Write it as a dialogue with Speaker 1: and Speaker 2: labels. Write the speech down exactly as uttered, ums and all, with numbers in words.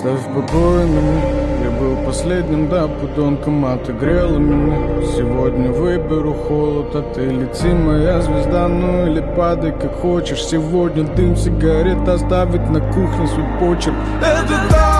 Speaker 1: Оставь в покое меня. Я был последним, да, подонком, а ты грела меня. Сегодня выберу холод, а ты лети, моя звезда. Ну или падай, как хочешь. Сегодня дым сигарет, оставить на кухне свой почерк. Это так.